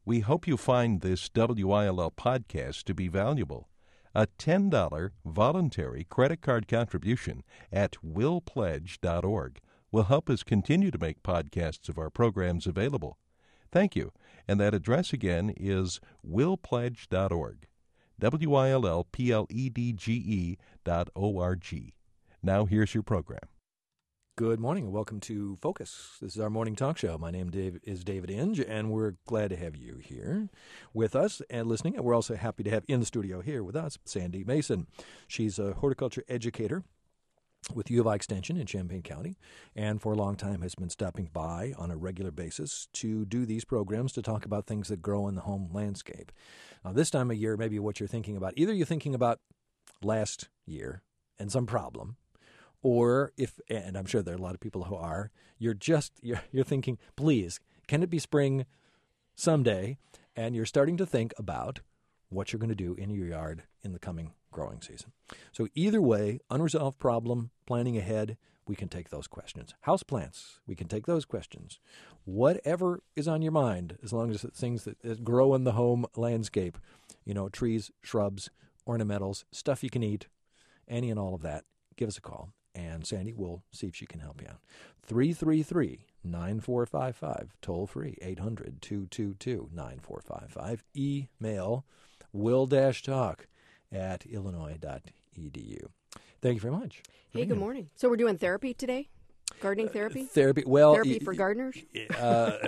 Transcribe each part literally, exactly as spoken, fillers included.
We hope you find this W I L L podcast to be valuable. A ten dollars voluntary credit card contribution at will pledge dot org will help us continue to make podcasts of our programs available. Thank you. And that address again is will pledge dot org. W I L L P L E D G E dot O R G. Now here's your program. Good morning and welcome to Focus. This is our morning talk show. My name Dave, is David Inge, and we're glad to have you here with us and listening. And we're also happy to have in the studio here with us Sandy Mason. She's a horticulture educator with U of I Extension in Champaign County, and for a long time has been stopping by on a regular basis to do these programs to talk about things that grow in the home landscape. Now, this time of year, maybe what you're thinking about, either you're thinking about last year and some problem, or if, and I'm sure there are a lot of people who are, you're just, you're, you're thinking, please, can it be spring someday? And you're starting to think about what you're going to do in your yard in the coming growing season. So either way, unresolved problem, planning ahead, we can take those questions. House plants, we can take those questions. Whatever is on your mind, as long as it's things that, that grow in the home landscape, you know, trees, shrubs, ornamentals, stuff you can eat, any and all of that, give us a call. And Sandy will see if she can help you out. three three three, nine four five five, toll free, eight hundred, two two two, nine four five five. Email will-talk at illinois dot e d u. Thank you very much. Hey, good morning. So we're doing therapy today? Gardening therapy? Uh, therapy, well. Therapy y- for gardeners? Uh,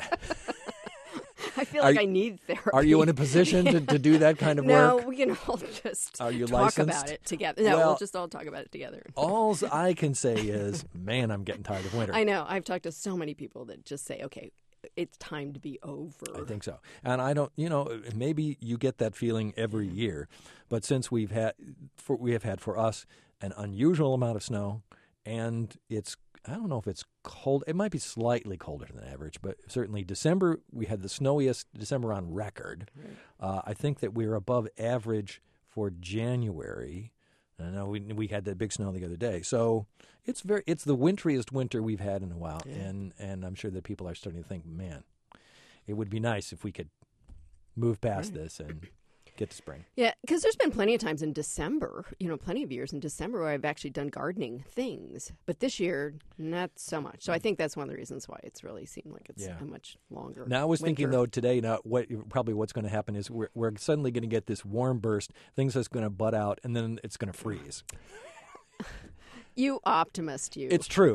I feel like you, I need therapy. Are you in a position to, to do that kind of no, work? No, we can all just are you talk licensed? about it together. No, well, we'll just all talk about it together. All I can say is, man, I'm getting tired of winter. I know. I've talked to so many people that just say, okay, it's time to be over. I think so. And I don't, you know, maybe you get that feeling every year. But since we've had, for, we have had for us an unusual amount of snow, and it's, I don't know if it's cold. It might be slightly colder than average, but certainly December, we had the snowiest December on record. Right. Uh, I think that we're above average for January. I know we we had that big snow the other day. So it's very it's the winteriest winter we've had in a while. Yeah. And, and I'm sure that people are starting to think, man, it would be nice if we could move past right. this and get to spring. Yeah, because there's been plenty of times in December, you know, plenty of years in December where I've actually done gardening things. But this year, not so much. So I think that's one of the reasons why it's really seemed like it's yeah. a much longer Now I was winter. thinking, though, today, now what probably what's going to happen is we're, we're suddenly going to get this warm burst, things that's going to bud out, and then it's going to freeze. You optimist, you. It's true.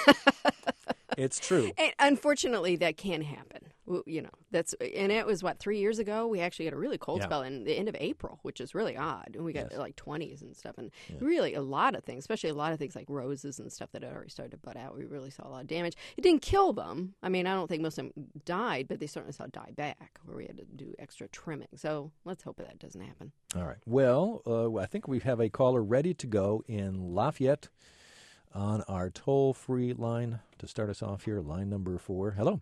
It's true. And unfortunately, that can happen. You know, that's and it was what three years ago. We actually had a really cold yeah. spell in the end of April, which is really odd. And we got yes. like twenties and stuff, and yeah. really a lot of things, especially a lot of things like roses and stuff that had already started to bud out. We really saw a lot of damage. It didn't kill them. I mean, I don't think most of them died, but they certainly saw die back, where we had to do extra trimming. So let's hope that doesn't happen. All right. Well, uh, I think we have a caller ready to go in Lafayette on our toll-free line to start us off here. Line number four. Hello.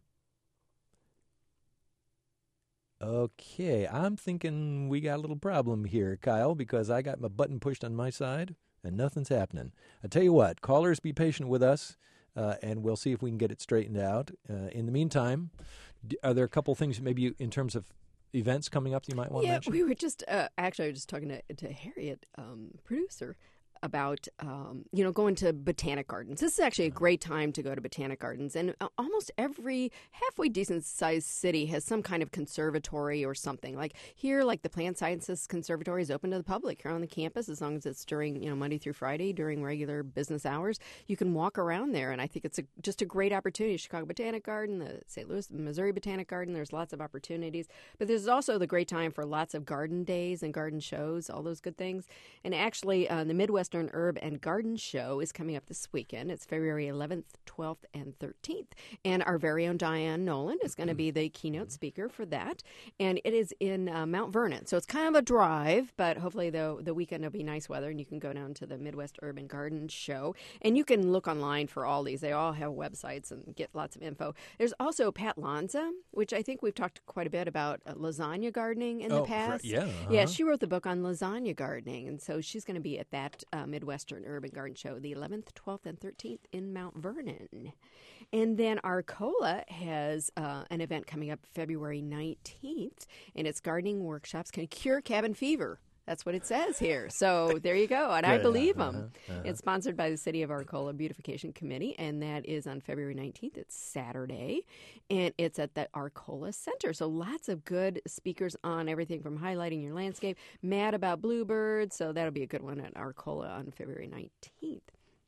Okay, I'm thinking we got a little problem here, Kyle, because I got my button pushed on my side and nothing's happening. I tell you what, callers, be patient with us, uh, and we'll see if we can get it straightened out. Uh, in the meantime, are there a couple things maybe you, in terms of events coming up that you might want yeah, to mention? Yeah, we were just, uh, actually I was just talking to, to Harriet, um, producer, about, um, you know, going to botanic gardens. This is actually a great time to go to botanic gardens. And uh, almost every halfway decent-sized city has some kind of conservatory or something. Like here, like the Plant Sciences Conservatory is open to the public here on the campus as long as it's during, you know, Monday through Friday during regular business hours. You can walk around there, and I think it's a, just a great opportunity. Chicago Botanic Garden, the Saint Louis, Missouri Botanic Garden, there's lots of opportunities. But there's also the great time for lots of garden days and garden shows, all those good things. And actually, uh, the Midwestern Herb and Garden Show is coming up this weekend. It's February eleventh, twelfth, and thirteenth. And our very own Diane Nolan is going to be the keynote speaker for that. And it is in uh, Mount Vernon. So it's kind of a drive, but hopefully the, the weekend will be nice weather and you can go down to the Midwest Urban Garden Show. And you can look online for all these. They all have websites and get lots of info. There's also Pat Lanza, which I think we've talked quite a bit about uh, lasagna gardening in oh, the past. Yeah. Uh-huh. Yeah, she wrote the book on lasagna gardening. And so she's going to be at that uh, Midwestern Urban Garden Show, the eleventh, twelfth, and thirteenth in Mount Vernon. And then Arcola has uh, an event coming up February nineteenth, and it's gardening workshops can cure cabin fever. That's what it says here. So there you go. And I believe them. Uh-huh, uh-huh. It's sponsored by the City of Arcola Beautification Committee, and that is on February nineteenth. It's Saturday, and it's at the Arcola Center. So lots of good speakers on everything from highlighting your landscape, mad about bluebirds. So that'll be a good one at Arcola on February nineteenth.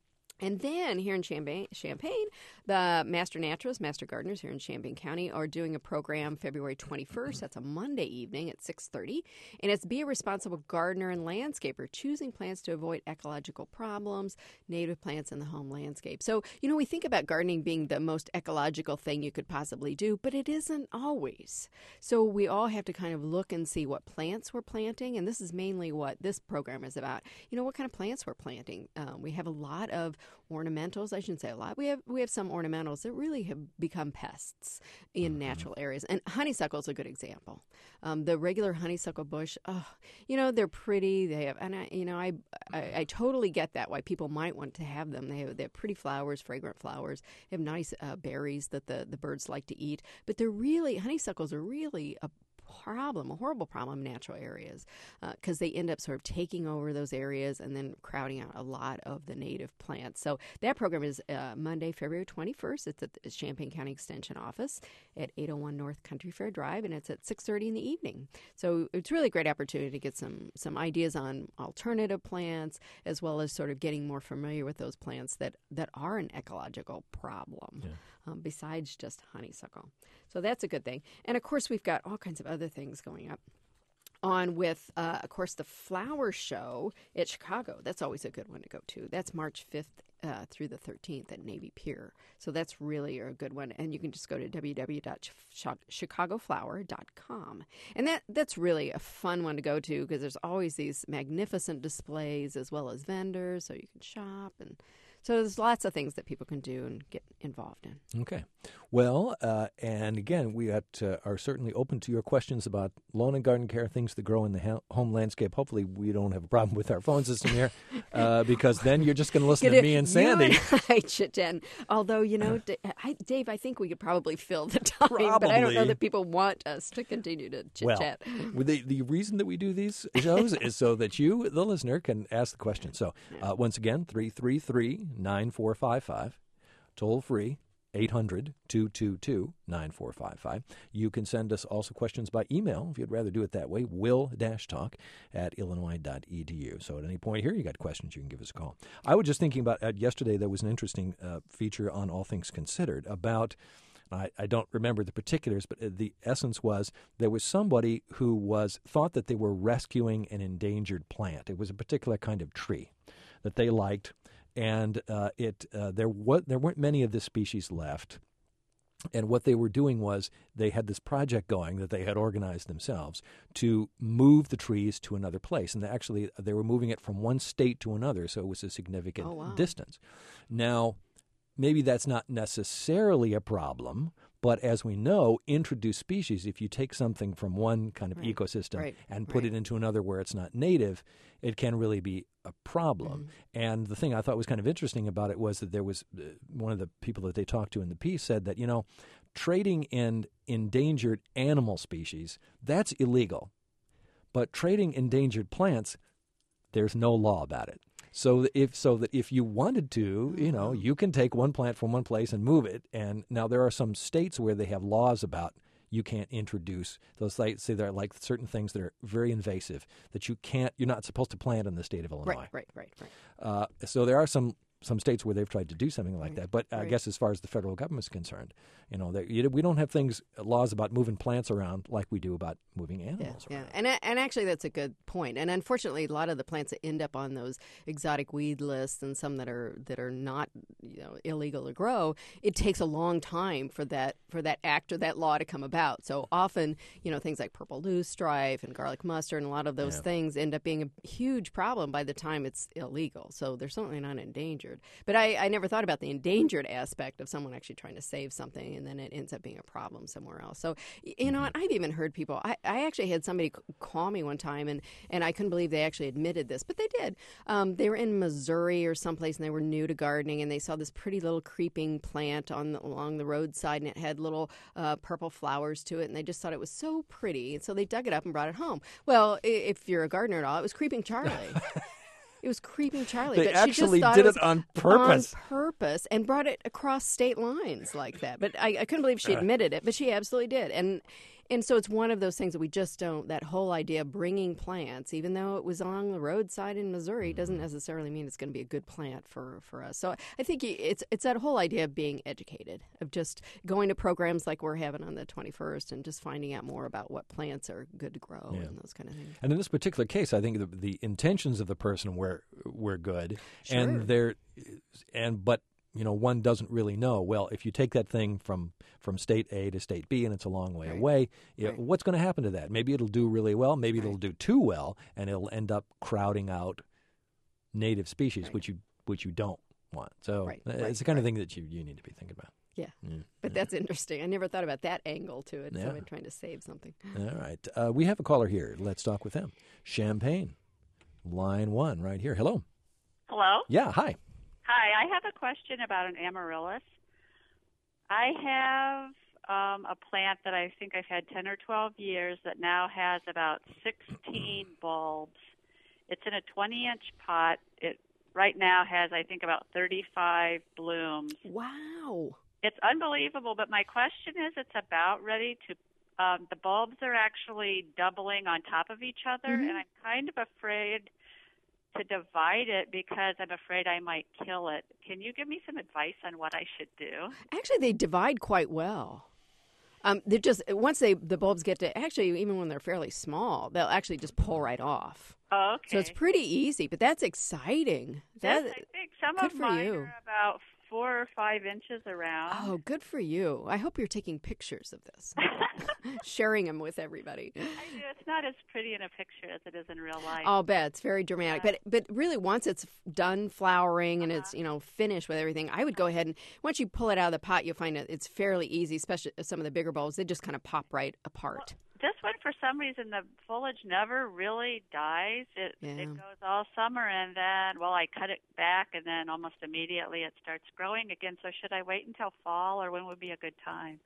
And then here in Champaign, Champaign, the Master Naturalists, Master Gardeners here in Champaign County are doing a program February twenty-first. That's a Monday evening at six thirty. And it's Be a Responsible Gardener and Landscaper, choosing plants to avoid ecological problems, native plants in the home landscape. So, you know, we think about gardening being the most ecological thing you could possibly do, but it isn't always. So we all have to kind of look and see what plants we're planting. And this is mainly what this program is about. You know, what kind of plants we're planting. Um, we have a lot of ornamentals. I shouldn't say a lot. We have we have some ornamentals that really have become pests in mm-hmm. natural areas. And honeysuckle is a good example. Um, the regular honeysuckle bush, oh, you know, they're pretty. They have, and I, you know, I, I I totally get that why people might want to have them. They have they have pretty flowers, fragrant flowers. They have nice uh, berries that the the birds like to eat. But they're really honeysuckles are really a problem, a horrible problem in natural areas because uh, they end up sort of taking over those areas and then crowding out a lot of the native plants. So that program is uh, Monday, February twenty-first. It's at the Champaign County Extension Office at eight oh one North Country Fair Drive, and it's at six thirty in the evening. So it's really a great opportunity to get some some ideas on alternative plants as well as sort of getting more familiar with those plants that, that are an ecological problem yeah. um, besides just honeysuckle. So that's a good thing. And, of course, we've got all kinds of other things going up on with, uh, of course, the flower show at Chicago. That's always a good one to go to. That's March fifth uh, through the thirteenth at Navy Pier. So that's really a good one. And you can just go to w w w dot chicago flower dot com. And that that's really a fun one to go to because there's always these magnificent displays as well as vendors, so you can shop and so there's lots of things that people can do and get involved in. Okay. Well, uh, and again, we at, uh, are certainly open to your questions about lawn and garden care, things that grow in the ha- home landscape. Hopefully we don't have a problem with our phone system here uh, because then you're just going to listen to me and Sandy. I chit-chat. Although, you know, D- I, Dave, I think we could probably fill the time, probably. But I don't know that people want us to continue to chit-chat. Well, the, the reason that we do these shows is so that you, the listener, can ask the question. So uh, once again, three three three, nine four five five, toll free, eight hundred, two two two, nine four five five. You can send us also questions by email if you'd rather do it that way, will-talk at illinois dot e d u. So at any point here you got questions, you can give us a call. I was just thinking about, uh, yesterday there was an interesting uh, feature on All Things Considered about, I, I don't remember the particulars, but the essence was there was somebody who was thought that they were rescuing an endangered plant. It was a particular kind of tree that they liked. And uh, it uh, there wa- there weren't many of this species left. And what they were doing was they had this project going that they had organized themselves to move the trees to another place. And they actually, they were moving it from one state to another, so it was a significant oh, wow. distance. Now, maybe that's not necessarily a problem, but as we know, introduced species, if you take something from one kind of right. ecosystem right. and put right. it into another where it's not native, it can really be a problem. Mm-hmm. And the thing I thought was kind of interesting about it was that there was uh, one of the people that they talked to in the piece said that, you know, trading in endangered animal species, that's illegal. But trading endangered plants, there's no law about it. So if so that if you wanted to, you know, you can take one plant from one place and move it. And now there are some states where they have laws about you can't introduce those. Like, say there are like certain things that are very invasive that you can't, you're not supposed to plant in the state of Illinois. Right, right, right, right. Uh, so there are some some states where they've tried to do something like right. that. But I right. guess as far as the federal government is concerned, you know, you, we don't have things, laws about moving plants around like we do about moving animals yeah, around. Yeah, and and actually that's a good point. And unfortunately, a lot of the plants that end up on those exotic weed lists and some that are that are not, you know, illegal to grow, it takes a long time for that for that act or that law to come about. So often, you know, things like purple loosestrife and garlic mustard and a lot of those yeah. things end up being a huge problem by the time it's illegal. So they're certainly not endangered. endangered. But I, I never thought about the endangered aspect of someone actually trying to save something, and then it ends up being a problem somewhere else. So, you know, I've even heard people, I, I actually had somebody call me one time, and, and I couldn't believe they actually admitted this, but they did. Um, they were in Missouri or someplace, and they were new to gardening, and they saw this pretty little creeping plant on the, along the roadside, and it had little uh, purple flowers to it, and they just thought it was so pretty, and so they dug it up and brought it home. Well, if you're a gardener at all, it was Creeping Charlie. It was Creeping Charlie. They but actually she just did it, it on purpose. On purpose, and brought it across state lines like that. But I, I couldn't believe she admitted it, but she absolutely did. And and so it's one of those things that we just don't, that whole idea of bringing plants, even though it was along the roadside in Missouri, doesn't necessarily mean it's going to be a good plant for, for us. So I think it's it's that whole idea of being educated, of just going to programs like we're having on the twenty-first and just finding out more about what plants are good to grow yeah. and those kind of things. And in this particular case, I think the, the intentions of the person were were good, sure. and they're and but. You know, one doesn't really know. Well, if you take that thing from, from state A to state B and it's a long way right. away, you know, right. what's going to happen to that? Maybe it'll do really well. Maybe right. it'll do too well, and it'll end up crowding out native species, right. which you which you don't want. So right. it's right. the kind right. of thing that you, you need to be thinking about. Yeah, mm. but yeah. that's interesting. I never thought about that angle to it. Yeah. Someone trying to save something. All right, uh, we have a caller here. Let's talk with them. Champagne, line one, right here. Hello. Hello. Yeah. Hi. Hi, I have a question about an amaryllis. I have um, a plant that I think I've had ten or twelve years that now has about sixteen bulbs. It's in a twenty-inch pot. It right now has, I think, about thirty-five blooms. Wow. It's unbelievable, but my question is it's about ready to, um, the bulbs are actually doubling on top of each other, mm-hmm. and I'm kind of afraid to divide it because I'm afraid I might kill it. Can you give me some advice on what I should do? Actually, they divide quite well. Um, they're just once they the bulbs get to actually even when they're fairly small, they'll actually just pull right off. Oh, okay. So it's pretty easy, but that's exciting. That, yes, I think some good of for mine you. are about four or five inches around. Oh, good for you. I hope you're taking pictures of this, sharing them with everybody. I do. It's not as pretty in a picture as it is in real life. I'll bet. It's very dramatic. Yeah. But but really, once it's done flowering and Uh-huh. it's, you know, finished with everything, I would go ahead and once you pull it out of the pot, you'll find it, it's fairly easy, especially some of the bigger bulbs. They just kind of pop right apart. Well, this one, for some reason, the foliage never really dies. It Yeah. it goes all summer, and then, well, I cut it back, and then almost immediately it starts growing again. So should I wait until fall, or when would be a good time?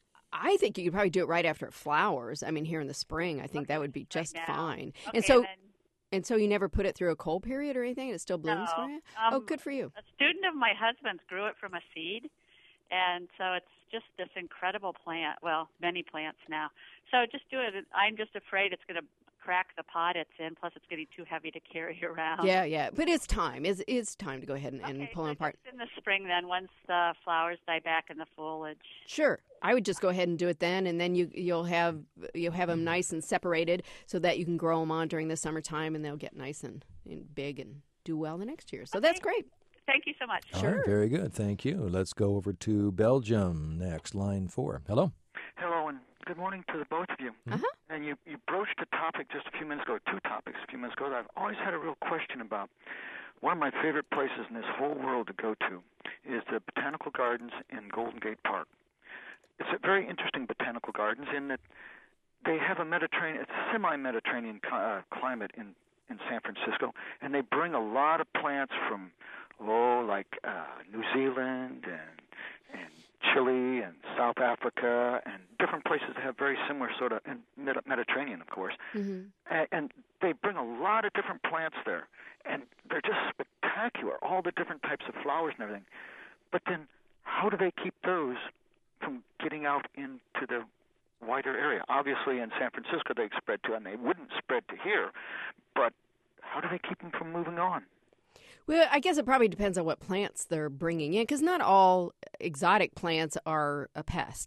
I think you could probably do it right after it flowers. I mean, here in the spring, I think Okay, that would be just right now. fine. Okay, and so, then, and so you never put it through a cold period or anything, and it still blooms no. for you? Um, Oh, good for you. A student of my husband's grew it from a seed, and so it's just this incredible plant. Well, many plants now. So just do it. I'm just afraid it's going to crack the pot it's in. Plus, it's getting too heavy to carry around. Yeah, yeah. But it's time. It's, it's time to go ahead and, Okay, and pull so them apart. just in the spring then, once the flowers die back in the foliage. Sure, I would just go ahead and do it then, and then you you'll have you'll have them nice and separated so that you can grow them on during the summertime, and they'll get nice and, and big and do well the next year. So Okay. that's great. Thank you so much. All Sure. right, very good. Thank you. Let's go over to Belgium next, line four. Hello. Hello, and good morning to the both of you. Uh-huh. And you, you broached a topic just a few minutes ago, two topics a few minutes ago that I've always had a real question about. One of my favorite places in this whole world to go to is the Botanical Gardens in Golden Gate Park. It's a very interesting botanical gardens in that they have a Mediterranean, it's a semi-Mediterranean uh, climate in, in San Francisco, and they bring a lot of plants from, oh, like uh, New Zealand and and Chile and South Africa and different places that have very similar sort of, and Mediterranean, of course. Mm-hmm. And, and they bring a lot of different plants there, and they're just spectacular, all the different types of flowers and everything. But then how do they keep those from getting out into the wider area? Obviously, in San Francisco, they spread to, and they wouldn't spread to here, but how do they keep them from moving on? Well, I guess it probably depends on what plants they're bringing in, because not all exotic plants are a pest.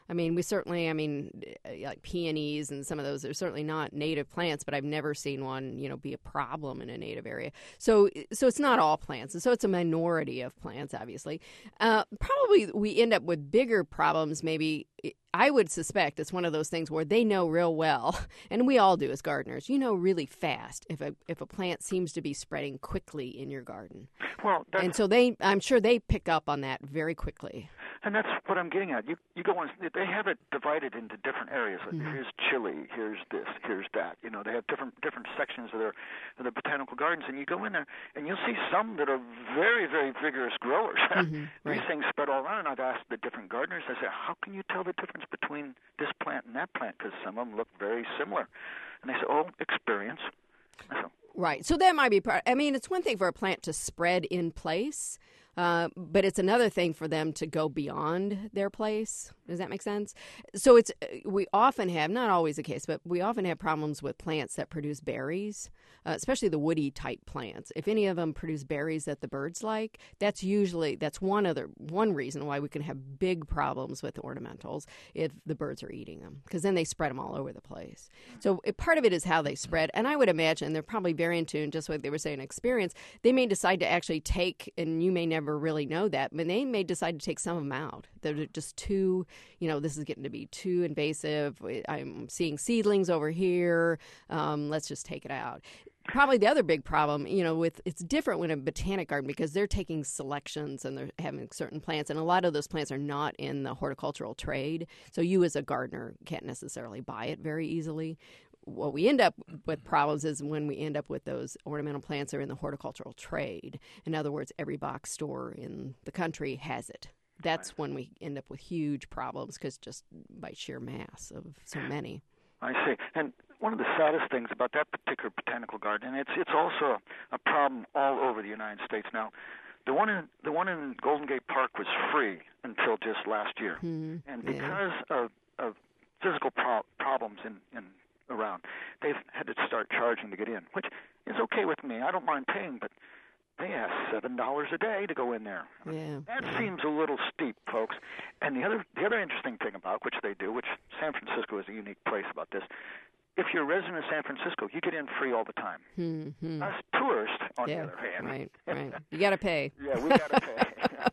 I mean, we certainly, I mean, like peonies and some of those are certainly not native plants, but I've never seen one, you know, be a problem in a native area. So, so it's not all plants, and so it's a minority of plants, obviously. Uh, probably we end up with bigger problems. Maybe I would suspect it's one of those things where they know real well, and we all do as gardeners. You know, really fast if a if a plant seems to be spreading quickly in your garden. Well, that's, and so they, I'm sure they pick up on that very quickly. And that's what I'm getting at. You you go on. They have it divided into different areas. Like Mm-hmm. here's chili, here's this, here's that. You know, they have different different sections of their of the botanical gardens, and you go in there and you'll see some that are very very vigorous growers. Mm-hmm. Right. These things spread all around. And I've asked the different gardeners. I said, how can you tell the difference between this plant and that plant? Because some of them look very similar. And they said, oh, experience. I said, Right. So that might be part. I mean, it's one thing for a plant to spread in place, uh, but it's another thing for them to go beyond their place. Does that make sense? So it's we often have, not always the case, but we often have problems with plants that produce berries, uh, especially the woody type plants. If any of them produce berries that the birds like, that's usually that's one other one reason why we can have big problems with ornamentals if the birds are eating them, because then they spread them all over the place. So it, part of it is how they spread, and I would imagine they're probably very in tune, just what they were saying, experience. They may decide to actually take, and you may never really know that, but they may decide to take some of them out. They're just too, you know, this is getting to be too invasive. I'm seeing seedlings over here. Um, let's just take it out. Probably the other big problem, you know, with it's different when a botanic garden because they're taking selections and they're having certain plants, and a lot of those plants are not in the horticultural trade. So you as a gardener can't necessarily buy it very easily. What we end up with problems is when we end up with those ornamental plants that are in the horticultural trade. In other words, every box store in the country has it. That's when we end up with huge problems because just by sheer mass of so many. I see. And one of the saddest things about that particular botanical garden, and it's it's also a problem all over the United States now. The one in the one in Golden Gate Park was free until just last year, Mm-hmm. and Yeah. because of, of physical pro- problems in, in around, they've had to start charging to get in, which is okay with me. I don't mind paying, but they ask seven dollars a day to go in there. Yeah. That seems a little steep, folks. And the other the other interesting thing about which they do, which San Francisco is a unique place about this, if you're a resident of San Francisco, you get in free all the time. Mm-hmm. Us tourists, on Yeah, the other hand, right, right. You got to pay. yeah, we gotta pay.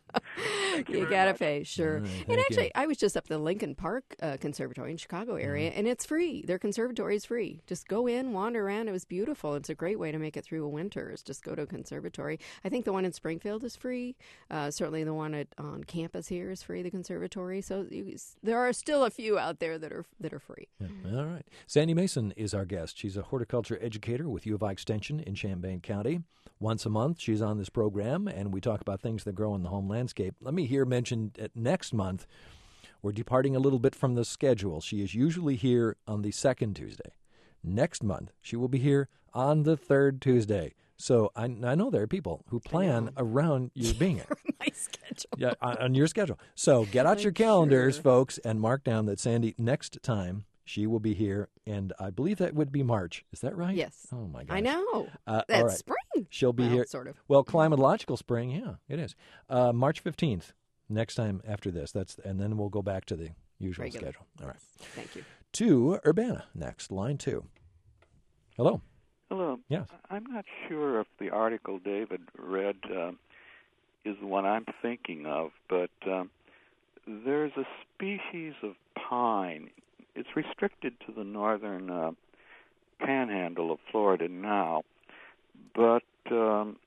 Thank you You very got to much. pay, sure. All right, and thank actually, you. I was just up at the Lincoln Park uh, Conservatory in Chicago area, Mm-hmm. and it's free. Their conservatory is free. Just go in, wander around. It was beautiful. It's a great way to make it through a winter, is just go to a conservatory. I think the one in Springfield is free. Uh, certainly the one at, on campus here is free, the conservatory. So you, there are still a few out there that are that are free. Yeah. All right. Sandy Mason is our guest. She's a horticulture educator with U of I Extension in Champaign County. Once a month, she's on this program, and we talk about things that grow in the home landscape. Let me hear mentioned at next month, we're departing a little bit from the schedule. She is usually here on the second Tuesday. Next month, she will be here on the third Tuesday. So I, I know there are people who plan around you being here. My schedule. Yeah, on, on your schedule. So get out your I'm calendars, sure. folks, and mark down that Sandy, next time, she will be here, and I believe that would be March. Is that right? Yes. Oh, my gosh. I know. Uh, That's all right. spring. She'll be Well, here. sort of. Well, climatological spring, yeah, it is. Uh, March fifteenth, next time after this. That's And then we'll go back to the usual Regular. schedule. All right. Thank you. To Urbana next, line two. Hello. Hello. Yes. I'm not sure if the article David read uh, is the one I'm thinking of, but um, there's a species of pine. It's restricted to the northern uh, panhandle of Florida now, but um,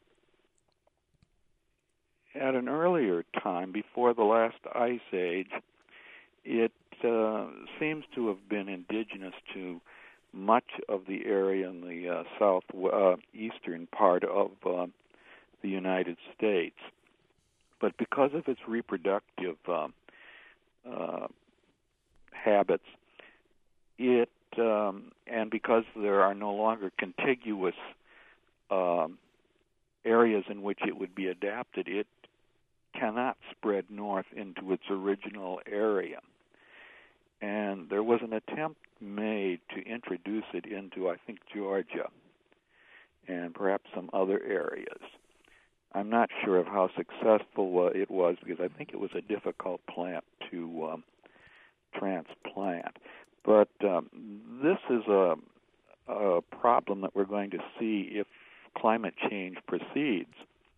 at an earlier time, before the last ice age, it uh, seems to have been indigenous to much of the area in the uh, south uh, eastern part of uh, the United States. But because of its reproductive uh, uh, habits, it um, and because there are no longer contiguous um, areas in which it would be adapted, it cannot spread north into its original area. And there was an attempt made to introduce it into, I think, Georgia and perhaps some other areas. I'm not sure of how successful uh, it was because I think it was a difficult plant to um, transplant. But um, this is a, a problem that we're going to see if climate change proceeds.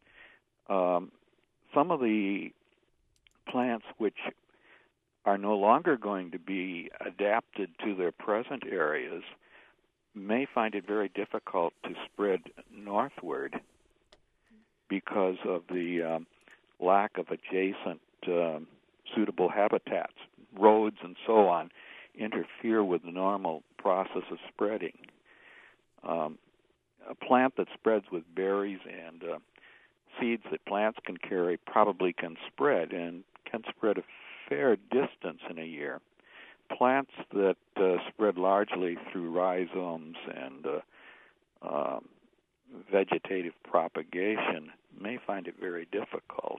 Um, some of the plants which are no longer going to be adapted to their present areas may find it very difficult to spread northward because of the um, lack of adjacent um, suitable habitats. Roads and so on interfere with the normal process of spreading. Um, a plant that spreads with berries and uh, seeds that plants can carry probably can spread and can spread a fair distance in a year. Plants that uh, spread largely through rhizomes and uh, uh, vegetative propagation may find it very difficult.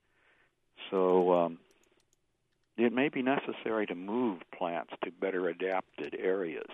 So um, it may be necessary to move plants to better adapted areas,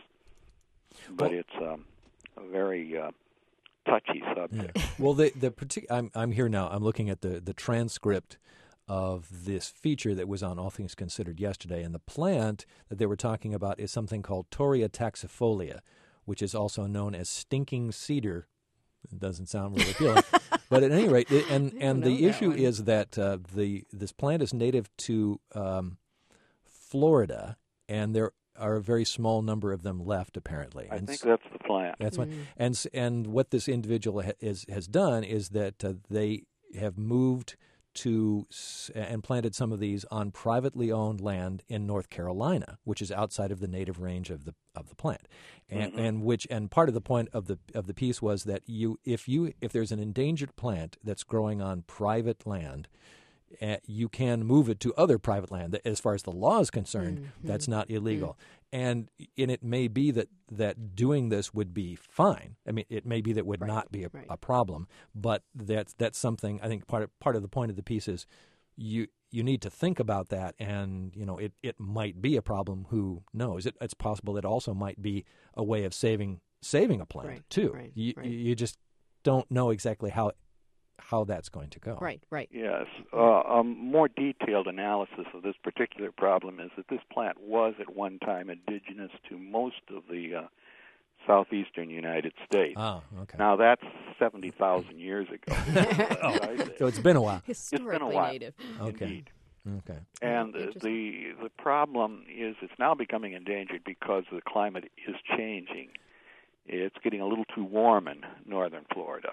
but well, it's um, a very uh, touchy subject. Yeah. Well, the the partic- I'm I'm here now. I'm looking at the the transcript of this feature that was on All Things Considered yesterday, and the plant that they were talking about is something called Torreya taxifolia, which is also known as stinking cedar. It doesn't sound really appealing, but at any rate, it, and and the issue one. is that uh, the this plant is native to um, Florida, and there are a very small number of them left, apparently. I and think that's the plant. That's mm-hmm. one. And and what this individual ha- is has done is that uh, they have moved to and planted some of these on privately owned land in North Carolina, which is outside of the native range of the of the plant, and mm-hmm. and which and part of the point of the of the piece was that you if you if there's an endangered plant that's growing on private land, uh, you can move it to other private land. As far as the law is concerned, mm-hmm. that's not illegal. Mm-hmm. And and it may be that, that doing this would be fine. I mean, it may be that would right. not be a, right. a problem. But that's that's something I think part of, part of the point of the piece is you you need to think about that. And you know, it, it might be a problem. Who knows? It, it's possible it also might be a way of saving saving a plant right. too. Right. You right. you just don't know exactly how how that's going to go. Right. Right. Yes. Uh, a more detailed analysis of this particular problem is that this plant was at one time indigenous to most of the uh, southeastern United States. Oh, okay. Now, that's seventy thousand years ago. oh, so it's been a while. Historically it's been a while. native. Okay. Indeed. Okay. And uh, the the problem is it's now becoming endangered because the climate is changing. It's getting a little too warm in northern Florida.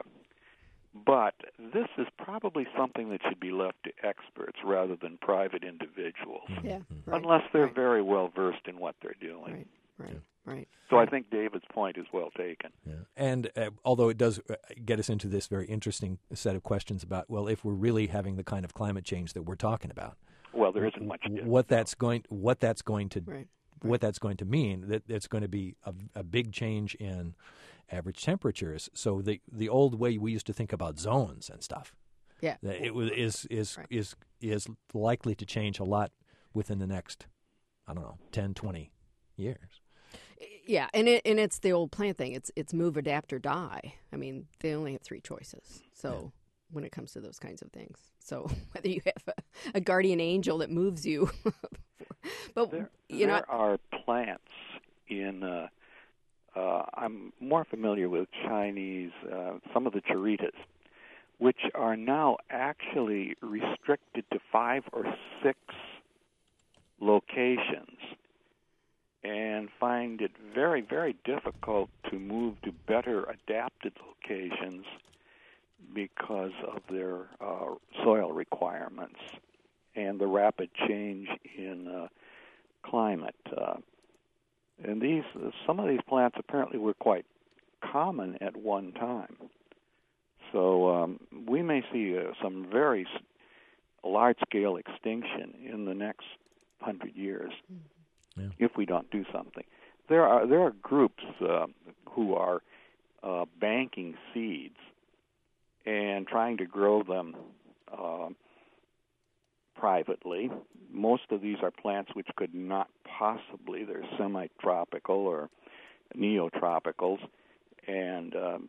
But this is probably something that should be left to experts rather than private individuals, yeah, right, unless they're right. very well versed in what they're doing. Right, right, yeah. right. So I think David's point is well taken. Yeah. And uh, although it does get us into this very interesting set of questions about, well, if we're really having the kind of climate change that we're talking about, well, there isn't much. What that's going, what that's going to, right, right. what that's going to mean, that it's going to be a, a big change in average temperatures. So the the old way we used to think about zones and stuff, yeah, it was is is right. is is likely to change a lot within the next, I don't know, ten, twenty years. Yeah, and it, and it's the old plant thing. It's it's move, adapt, or die. I mean, they only have three choices. So yeah. when it comes to those kinds of things, so whether you have a, a guardian angel that moves you, but there, you know, there are plants in. Uh, Uh, I'm more familiar with Chinese, uh, some of the chiritas, which are now actually restricted to five or six locations and find it very, very difficult to move to better adapted locations because of their uh, soil requirements and the rapid change in uh, climate. Uh, And these, some of these plants apparently were quite common at one time. So um, we may see uh, some very s- large-scale extinction in the next hundred years yeah. if we don't do something. There are there are groups uh, who are uh, banking seeds and trying to grow them Uh, privately. Most of these are plants which could not possibly, they're semi-tropical or neotropicals, and um,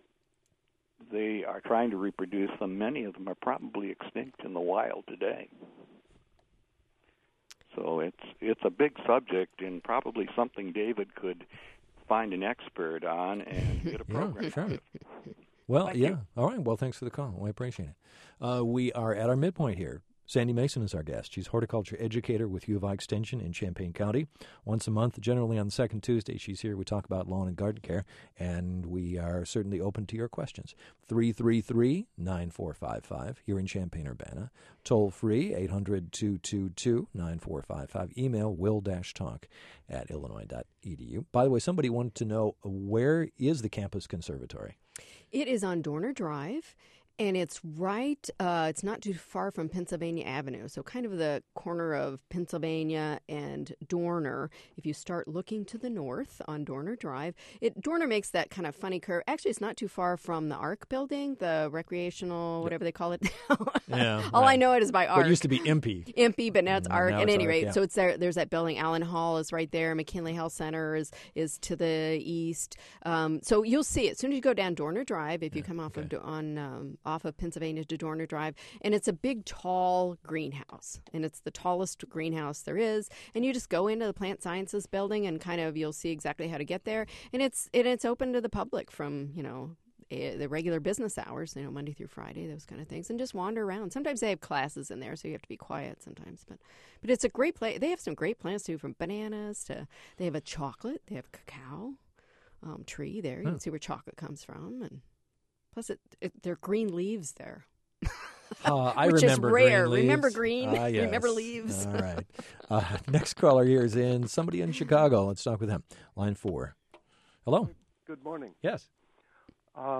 they are trying to reproduce them. Many of them are probably extinct in the wild today. So it's it's a big subject and probably something David could find an expert on and get a program. Yeah, sure. Well, Thank yeah. you. All right. Well, thanks for the call. We appreciate it. Uh, we are at our midpoint here. Sandy Mason is our guest. She's horticulture educator with U of I Extension in Champaign County. Once a month, generally on the second Tuesday, she's here. We talk about lawn and garden care, and we are certainly open to your questions. three three three, nine four five five here in Champaign-Urbana. Toll free, eight hundred, two two two, nine four five five. Email will-talk at illinois dot e d u. By the way, somebody wanted to know, where is the campus conservatory? It is on Dorner Drive. And it's right, uh, it's not too far from Pennsylvania Avenue, so kind of the corner of Pennsylvania and Dorner. If you start looking to the north on Dorner Drive, it Dorner makes that kind of funny curve. Actually, it's not too far from the ARC building, the recreational, whatever they call it now. Yeah, All right. I know it is by ARC. Well, it used to be I M P I. I M P I, but now it's ARC. Now At it's any ARC, rate, yeah. so it's there. There's that building. Allen Hall is right there. McKinley Health Center is is to the east. Um, so you'll see it as soon as you go down Dorner Drive. If you come off okay. of on um, off of Pennsylvania to Dorner Drive, and it's a big, tall greenhouse, and it's the tallest greenhouse there is. And you just go into the Plant Sciences building, and kind of you'll see exactly how to get there. And it's and it's open to the public from you know. the regular business hours, you know, Monday through Friday, those kind of things, and just wander around. Sometimes they have classes in there, so you have to be quiet sometimes. But but it's a great place. They have some great plants, too, from bananas to, they have a chocolate, they have cacao um, tree there. You Hmm. can see where chocolate comes from. And plus, it, it they're green leaves there. Uh, I Which is remember rare. green Remember leaves. green? Ah, yes. Remember leaves? All right. Uh, next caller here is in somebody in Chicago. Let's talk with him. Line four. Hello? Good morning. Yes. Uh,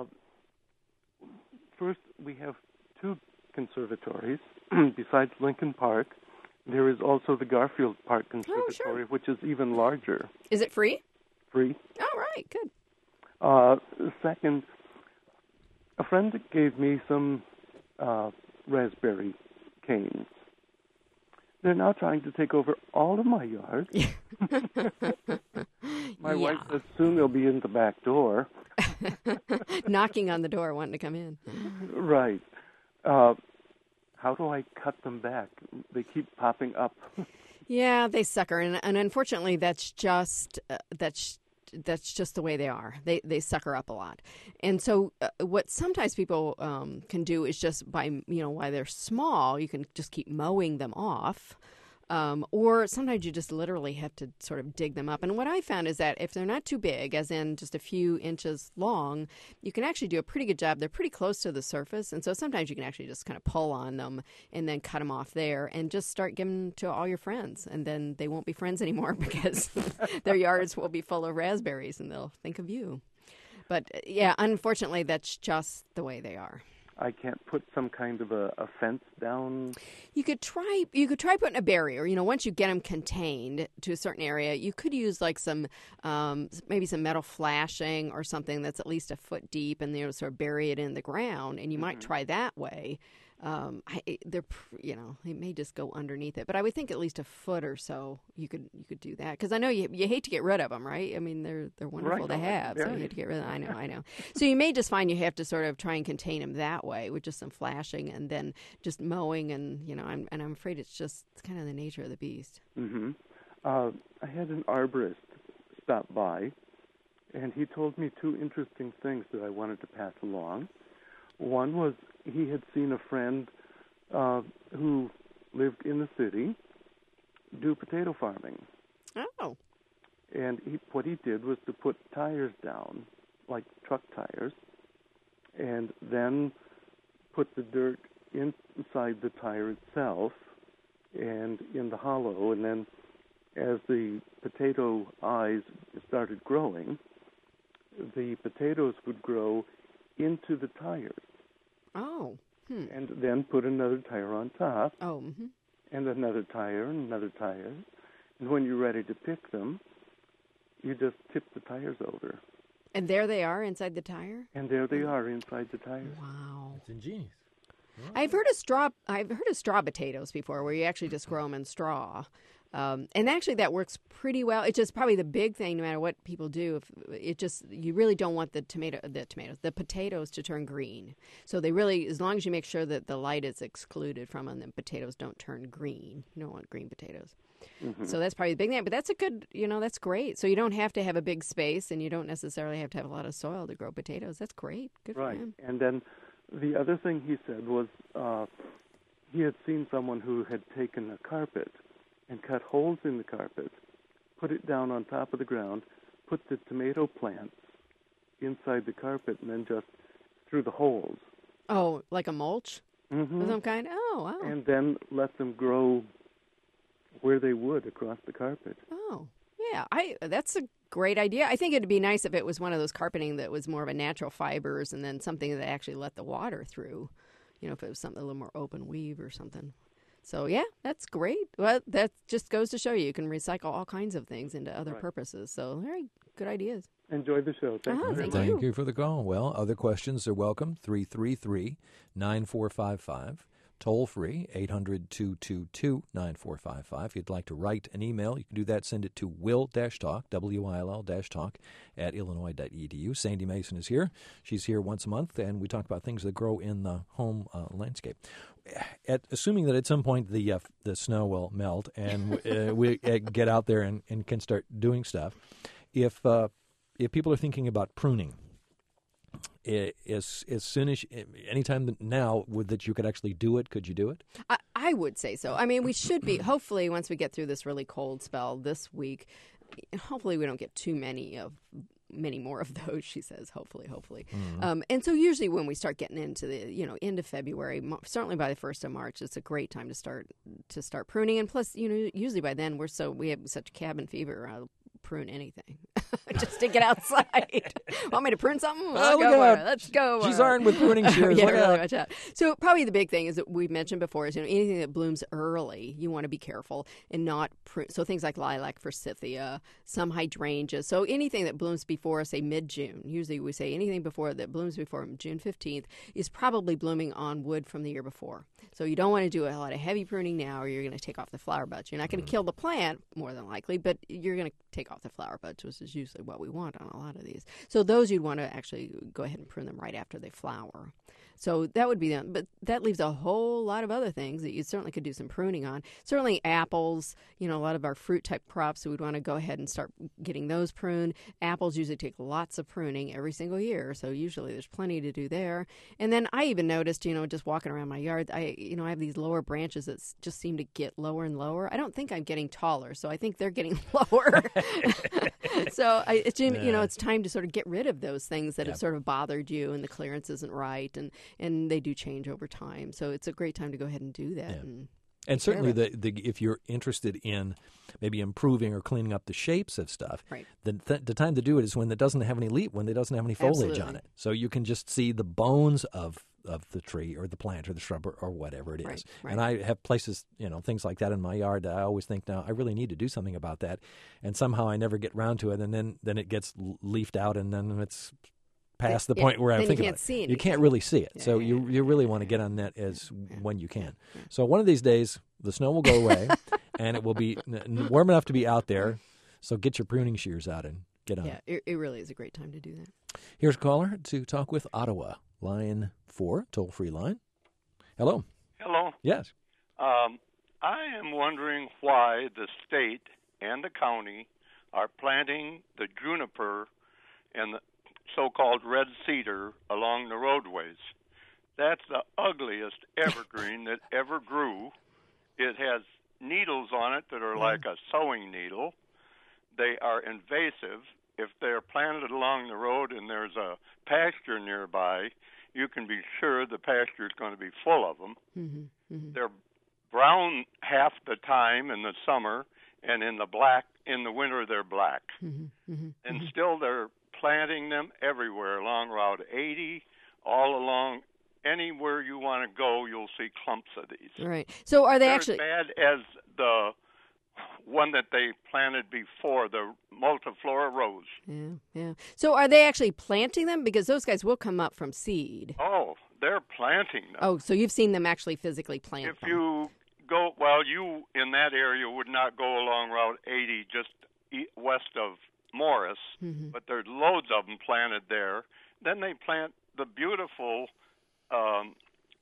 first, we have two conservatories. Besides Lincoln Park, there is also the Garfield Park Conservatory, sure. which is even larger. Is it free? Free. All right, good. Uh, second, a friend gave me some uh, raspberry canes. They're now trying to take over all of my yard. My Yeah. wife says soon they'll be in the back door. Knocking on the door, wanting to come in. Right. Uh, how do I cut them back? They keep popping up. Yeah, they sucker, and, and unfortunately, that's just uh, that's that's just the way they are. They they sucker up a lot, and so uh, what sometimes people um, can do is just by you know while they're small, you can just keep mowing them off. Um, or sometimes you just literally have to sort of dig them up. And what I found is that if they're not too big, as in just a few inches long, you can actually do a pretty good job. They're pretty close to the surface. And so sometimes you can actually just kind of pull on them and then cut them off there and just start giving them to all your friends. And then they won't be friends anymore because their yards will be full of raspberries and they'll think of you. But yeah, unfortunately, that's just the way they are. I can't put some kind of a, a fence down. You could try. You could try putting a barrier. You know, once you get them contained to a certain area, you could use like some, um, maybe some metal flashing or something that's at least a foot deep, and you know, sort of bury it in the ground. And you might try that way. Um, I, they're, you know, it may just go underneath it, but I would think at least a foot or so you could you could do that because I know you you hate to get rid of them, right? I mean, they're they're wonderful Right. to have, so Yeah. you hate to get rid of them. I know, I know. So you may just find you have to sort of try and contain them that way with just some flashing and then just mowing, and you know, I'm, and I'm afraid it's just it's kind of the nature of the beast. Mm-hmm. Uh, I had an arborist stop by, and he told me two interesting things that I wanted to pass along. One was he had seen a friend uh, who lived in the city do potato farming. Oh. And he, what he did was to put tires down, like truck tires, and then put the dirt inside the tire itself and in the hollow. And then as the potato eyes started growing, the potatoes would grow into the tires. Oh. Hmm. And then put another tire on top, Oh. Mm-hmm. and another tire, and another tire. And when you're ready to pick them, you just tip the tires over. And there they are inside the tire. And there they are inside the tires. Wow. It's ingenious. I've heard of straw. I've heard of straw potatoes before, where you actually just grow them in straw. Um, and actually, that works pretty well. It's just probably the big thing, no matter what people do. If it just you really don't want the tomato, the tomatoes, the potatoes to turn green. So they really, as long as you make sure that the light is excluded from them, the potatoes don't turn green. You don't want green potatoes. Mm-hmm. So that's probably the big thing. But that's a good, you know, that's great. So you don't have to have a big space, and you don't necessarily have to have a lot of soil to grow potatoes. That's great. Good right. for him. And then the other thing he said was uh, he had seen someone who had taken a carpet and cut holes in the carpet, put it down on top of the ground, put the tomato plants inside the carpet, and then just through the holes. Oh, like a mulch mm-hmm. of some kind? Oh, wow. And then let them grow where they would across the carpet. Oh, yeah. I that's a great idea. I think it'd be nice if it was one of those carpeting that was more of a natural fibers and then something that actually let the water through. You know, if it was something a little more open weave or something. So, yeah, that's great. Well, that just goes to show you you can recycle all kinds of things into other right. purposes. So, very good ideas. Enjoy the show. Thank uh-huh, you. Thank, Thank you. you for the call. Well, other questions are welcome. three three three, nine four five five. Toll free, eight hundred, two two two, nine four five five. If you'd like to write an email, you can do that. Send it to will-talk, W I L L talk, at illinois dot e d u. Sandy Mason is here. She's here once a month, and we talk about things that grow in the home uh, landscape. At, assuming that at some point the uh, the snow will melt and uh, we uh, get out there and, and can start doing stuff, if uh, if people are thinking about pruning, As as soon as anytime now would that you could actually do it, could you do it? I, I would say so. I mean, we should be. Hopefully, once we get through this really cold spell this week, hopefully we don't get too many of many more of those. She says, hopefully, hopefully. Mm-hmm. Um, and so usually when we start getting into the you know end of February, certainly by the first of March, it's a great time to start to start pruning. And plus, you know, usually by then we're so we have such cabin fever. I'll prune anything just to get outside. Want me to prune something? Let's oh, go. For it. Let's go. She's armed with pruning shears. Yeah, really much out. So probably the big thing is that we've mentioned before is you know anything that blooms early, you want to be careful and not prune. So things like lilac, forsythia, some hydrangeas. So anything that blooms before, say mid-June. Usually we say anything before that blooms before June fifteenth is probably blooming on wood from the year before. So you don't want to do a lot of heavy pruning now, or you're going to take off the flower buds. You're not going to mm. kill the plant more than likely, but you're going to take off the flower buds, which is usually what we want on a lot of these. So those you'd want to actually go ahead and prune them right after they flower. So that would be them. But that leaves a whole lot of other things that you certainly could do some pruning on. Certainly apples, you know, a lot of our fruit-type crops, so we'd want to go ahead and start getting those pruned. Apples usually take lots of pruning every single year, so usually there's plenty to do there. And then I even noticed, you know, just walking around my yard, I, you know, I have these lower branches that just seem to get lower and lower. I don't think I'm getting taller, so I think they're getting lower. So I, it's, you know, it's time to sort of get rid of those things that yep. have sort of bothered you, and the clearance isn't right, and and they do change over time. So it's a great time to go ahead and do that. Yeah. And, and certainly, the, the if you're interested in maybe improving or cleaning up the shapes of stuff, right. the, th- the time to do it is when it doesn't have any leaf, when it doesn't have any foliage Absolutely. on it. So you can just see the bones of of the tree or the plant or the shrub or, or whatever it is. Right, right. And I have places, you know, things like that in my yard that I always think, now, I really need to do something about that. And somehow I never get around to it, and then, then it gets leafed out, and then it's past the yeah, point where I then think you about can't it. see You can't really see it. Yeah, so yeah, you yeah. you really want to get on that as yeah. when you can. Yeah. So one of these days, the snow will go away, and it will be n- warm enough to be out there. So get your pruning shears out and get on Yeah, it. it, it really is a great time to do that. Here's a caller to talk with Ottawa. Line four, toll-free line. Hello. Hello. Yes. Um, I am wondering why the state and the county are planting the juniper and the so-called red cedar along the roadways. That's the ugliest evergreen that ever grew. It has needles on it that are like a sewing needle. They are invasive. If they're planted along the road and there's a pasture nearby, you can be sure the pasture is going to be full of them. Mm-hmm, mm-hmm. They're brown half the time in the summer, and in the black in the winter they're black. Mm-hmm, mm-hmm, and mm-hmm. still they're planting them everywhere along Route eighty, all along. Anywhere you want to go, you'll see clumps of these. Right. So are they They're actually as bad as the one that they planted before, the multiflora rose. Yeah, yeah. So are they actually planting them? Because those guys will come up from seed. Oh, they're planting them. Oh, so you've seen them actually physically plant If them. you go, well, you in that area would not go along Route eighty just e- west of Morris, Mm-hmm. but there's loads of them planted there. Then they plant the beautiful um,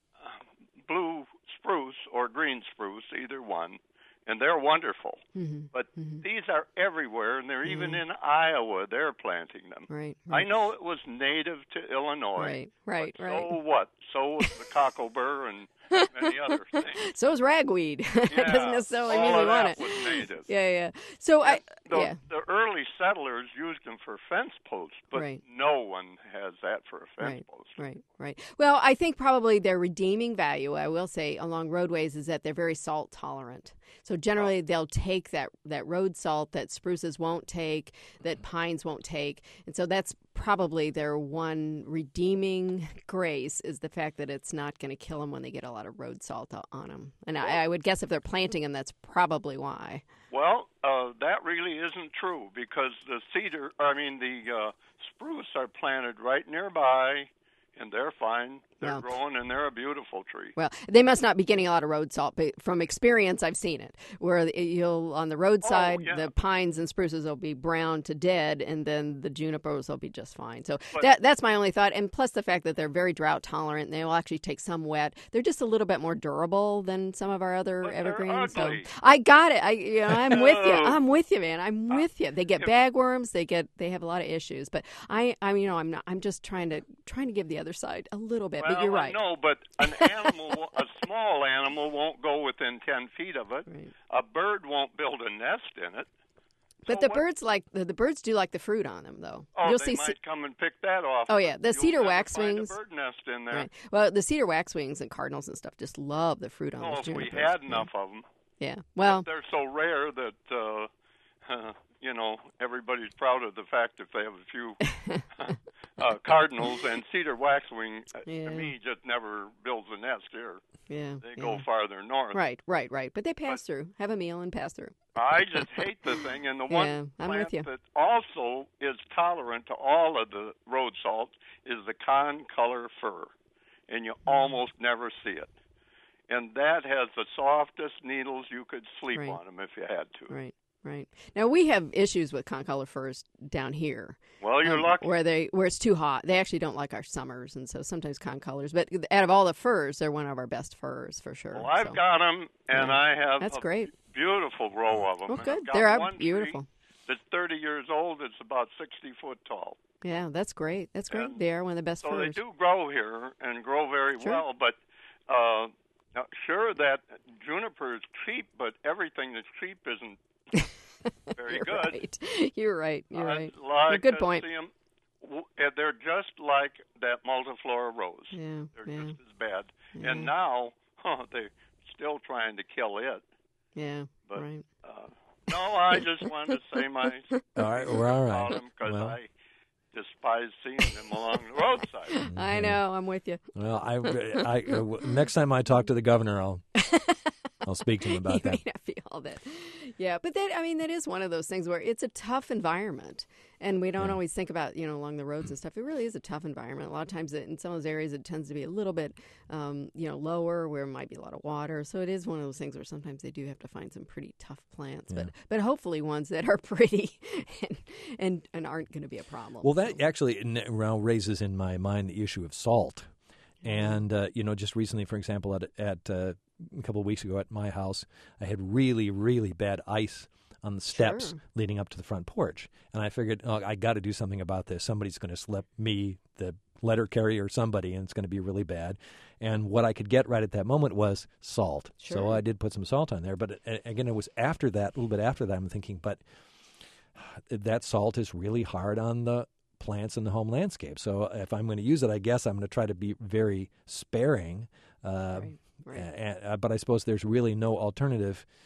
blue spruce or green spruce, either one, and they're wonderful. Mm-hmm. But Mm-hmm. these are everywhere, and they're even Mm-hmm. in Iowa. They're planting them. Right, I right. know it was native to Illinois. Right, right, but right. So what? So was the cockleburr and many other things. So is ragweed. It Yeah, doesn't necessarily all mean we of want that it. was native. Yeah, yeah. So I, The, yeah, the early settlers used them for fence posts, but Right. no one has that for a fence Right. post. right, right. Well, I think probably their redeeming value, I will say, along roadways is that they're very salt tolerant. So generally, they'll take that that road salt that spruces won't take, that pines won't take, and so that's probably their one redeeming grace is the fact that it's not going to kill them when they get a lot of road salt o- on them. And I, I would guess if they're planting them, that's probably why. Well, uh, that really isn't true because the cedar, I mean the uh, spruce are planted right nearby, and they're fine. They're Well. growing, and they're a beautiful tree. Well, they must not be getting a lot of road salt, but from experience, I've seen it. Where you'll on the roadside, Oh, yeah. the pines and spruces will be brown to dead, and then the junipers will be just fine. So But- that that's my only thought. And plus the fact that they're very drought tolerant, and they will actually take some wet. They're just a little bit more durable than some of our other But they're evergreens. ugly. So I got it. I you know I'm with you. No. I'm with you, man. I'm with you. They get if- bagworms. They get they have a lot of issues. But I I you know I'm not. I'm just trying to trying to give the other side a little bit. Well, but you're right. No, but an animal, a small animal, won't go within ten feet of it. Right. A bird won't build a nest in it. But So the what- birds like the, the birds do like the fruit on them, though. Oh, You'll they see. might ce- come and pick that off. Oh, yeah, the You'll cedar never waxwings. Find a bird nest in there. Right. Well, the cedar waxwings and cardinals and stuff just love the fruit on Oh, those if we junipers. had Yeah. enough of them. Yeah. Well, They're so rare that uh, you know everybody's proud of the fact if they have a few uh, cardinals and cedar waxwing. uh, Yeah. To me, just never builds a nest here. yeah. They yeah. go farther north. Right, right, right. But they pass through, have a meal, and pass through. I just hate the thing, and the one Yeah, I'm plant with you. that also is tolerant to all of the road salt is the concolor fir, and you almost never see it. And that has the softest needles. You could sleep Right. on them if you had to. Right, right. Now we have issues with concolor firs down here. Well, you're um, lucky. where they where it's too hot. They actually don't like our summers, and so sometimes concolors. But out of all the firs, they're one of our best firs for sure. Well, I've so. got them, and Yeah. I have That's a great. beautiful row of them. Well, And good. I've got They're one beautiful. tree that's thirty years old. It's about sixty foot tall. Yeah, that's great. That's great. And They are one of the best So firs. they do grow here and grow very Sure. well. But uh, now, sure, that juniper is cheap, but everything that's cheap isn't very You're good. right. You're right. You're I'd right. like good to point. see 'em- w- uh, they're just like that multiflora rose. Yeah, They're yeah, just as bad. yeah. And now huh, they're still trying to kill it. yeah. But right. uh, no, I just wanted to say my All right, we're all about right. them because Well, I despise seeing them along the roadside. I know. I'm with you. well, I, I, uh, w- next time I talk to the governor, I'll I'll speak to him about you that. may not feel all that. Yeah, but that I mean that is one of those things where it's a tough environment, and we don't Yeah. always think about you know along the roads and stuff. It really is a tough environment. A lot of times it, in some of those areas it tends to be a little bit um, you know lower where there might be a lot of water. So it is one of those things where sometimes they do have to find some pretty tough plants, but but hopefully ones that are pretty and and, and aren't going to be a problem. Well, that actually n- now raises in my mind the issue of salt. And, uh, you know, just recently, for example, at, at uh, a couple of weeks ago at my house, I had really, really bad ice on the steps Sure. leading up to the front porch. And I figured, oh, I got to do something about this. Somebody's going to slip me, the letter carrier, or somebody, and it's going to be really bad. And what I could get right at that moment was salt. So Sure. I did put some salt on there. But uh, again, it was after that, a little bit after that, I'm thinking, but that salt is really hard on the plants in the home landscape. So if I'm going to use it, I guess I'm going to try to be very sparing. Uh, Right, right. a- a- but I suppose there's really no alternative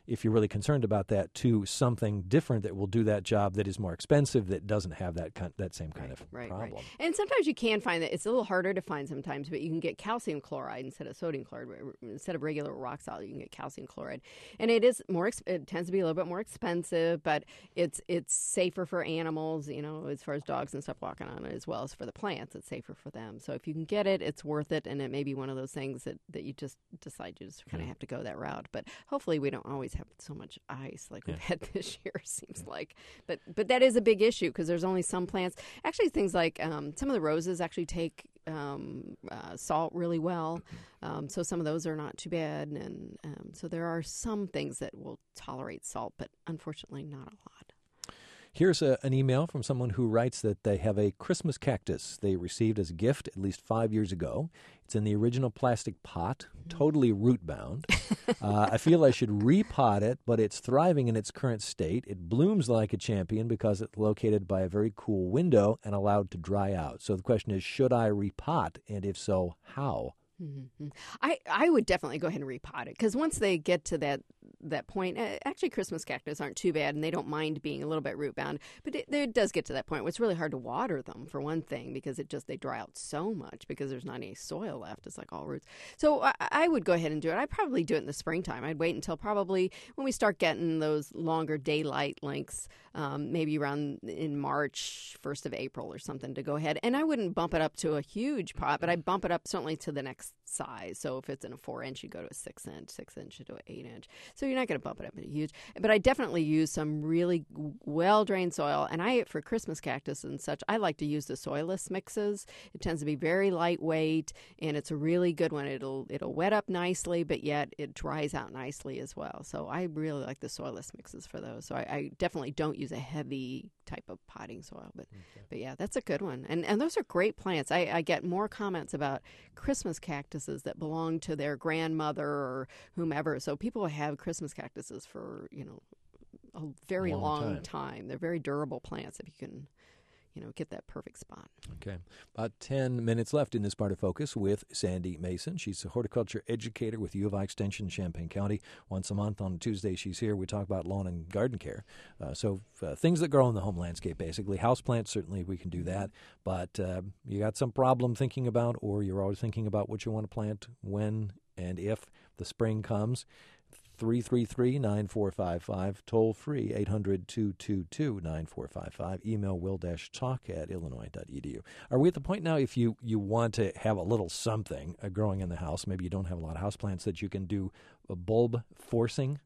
if you're really concerned about that, to something different that will do that job that is more expensive, that doesn't have that kind, that same kind right, of right, problem. Right. And sometimes you can find that it's a little harder to find sometimes, but you can get calcium chloride instead of sodium chloride. Instead of regular rock salt, you can get calcium chloride. And it is more, it tends to be a little bit more expensive, but it's it's safer for animals, you know, as far as dogs and stuff walking on it, as well as for the plants. It's safer for them. So if you can get it, it's worth it. And it may be one of those things that, that you just decide you just kind of have to go that route. But hopefully we don't always have so much ice like we've yeah. had this year, seems yeah. like. But but that is a big issue because there's only some plants. Actually, things like um, some of the roses actually take um, uh, salt really well. Um, so some of those are not too bad. And um, so there are some things that will tolerate salt, but unfortunately not a lot. Here's a, an email from someone who writes that they have a Christmas cactus they received as a gift at least five years ago. It's in the original plastic pot, totally root-bound. uh, I feel I should repot it, but it's thriving in its current state. It blooms like a champion because it's located by a very cool window and allowed to dry out. So the question is, should I repot, and if so, how? Mm-hmm. I, I would definitely go ahead and repot it because once they get to that that point, uh, actually Christmas cactus aren't too bad and they don't mind being a little bit root bound, but it, it does get to that point where it's really hard to water them for one thing because it just they dry out so much because there's not any soil left. It's like all roots. So I, I would go ahead and do it. I'd probably do it in the springtime. I'd wait until probably when we start getting those longer daylight lengths, um, maybe around in March, first of April or something to go ahead. And I wouldn't bump it up to a huge pot, but I'd bump it up certainly to the next size. So if it's in a four inch, you go to a six inch, six inch to an eight inch. So you're not going to bump it up into huge. But I definitely use some really well drained soil. And I, for Christmas cactus and such, I like to use the Soilless mixes. It tends to be very lightweight, and it's a really good one. It'll it'll wet up nicely, but yet it dries out nicely as well. So I really like the Soilless mixes for those. So I, I definitely don't use a heavy type of potting soil. But okay. but yeah, that's a good one. And and those are great plants. I, I get more comments about Christmas cactuses that belong to their grandmother or whomever. So people have Christmas cactuses for, you know, a very long, long time. time. They're very durable plants if you can, you know, get that perfect spot. Okay. About ten minutes left in this part of Focus with Sandy Mason. She's a horticulture educator with U of I Extension, Champaign County. Once a month on Tuesday, she's here. We talk about lawn and garden care. Uh, so uh, things that grow in the home landscape, basically. Houseplants, certainly we can do that. But uh, you got some problem thinking about, or you're always thinking about what you want to plant when and if the spring comes. three three three, nine four five five, toll free, eight hundred, two two two, nine four five five, email will-talk at illinois dot e d u. Are we at the point now, if you, you want to have a little something uh, growing in the house, maybe you don't have a lot of houseplants, that you can do a bulb forcing?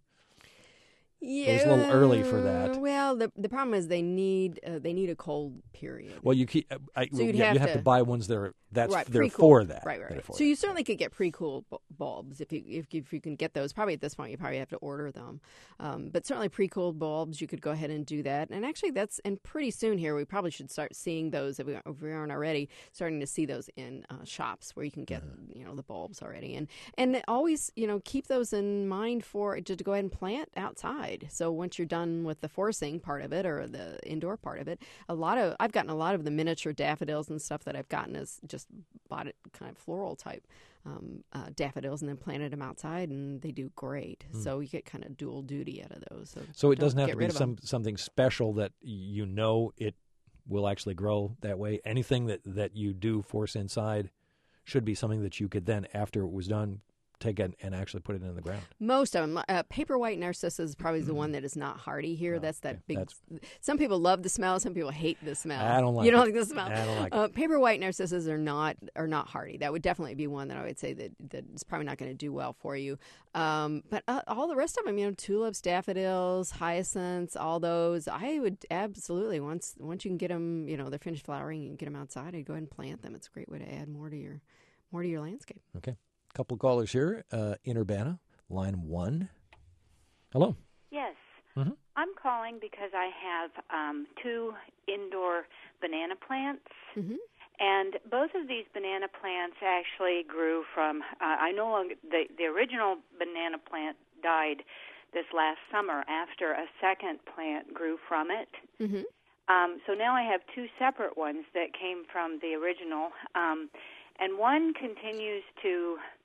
Yeah, it's a little early for that. Well, the the problem is they need uh, they need a cold period. Well, you keep, I, so you'd yeah, have you have to, to buy ones that are that's right, they're pre-cool. for that. Right, right. right. For so that. you certainly could get pre-cooled bu- bulbs if you if, if you can get those. Probably at this point you probably have to order them, um, but certainly pre-cooled bulbs you could go ahead and do that. And actually, that's and pretty soon here we probably should start seeing those if we, if we aren't already starting to see those in uh, shops where you can get uh-huh. you know the bulbs already. And and always you know keep those in mind for just to go ahead and plant outside. So once you're done with the forcing part of it or the indoor part of it, a lot of I've gotten a lot of the miniature daffodils and stuff that I've gotten as just bought it kind of floral type um, uh, daffodils and then planted them outside, and they do great. Mm. So you get kind of dual duty out of those. So, so it doesn't have to be some something special that you know it will actually grow that way. Anything that, that you do force inside should be something that you could then, after it was done, take it and actually put it in the ground. Most of them. Uh, paper white narcissus is probably the one that is not hardy here. Oh, that's that big. That's, some people love the smell. Some people hate the smell. I don't like. You don't it. like the smell. I don't like uh, it. Paper white narcissus are not are not hardy. That would definitely be one that I would say that that is probably not going to do well for you. Um, but uh, all the rest of them, you know, tulips, daffodils, hyacinths, all those, I would absolutely once once you can get them, you know, they're finished flowering, you can get them outside. I'd go ahead and plant them. It's a great way to add more to your more to your landscape. Okay. Couple of callers here uh, in Urbana, line one. Hello. Yes. Mm-hmm. I'm calling because I have um, two indoor banana plants, mm-hmm. and both of these banana plants actually grew from, uh, I no longer, the, the original banana plant died this last summer after a second plant grew from it. Mm-hmm. Um, so now I have two separate ones that came from the original, um, and one continues to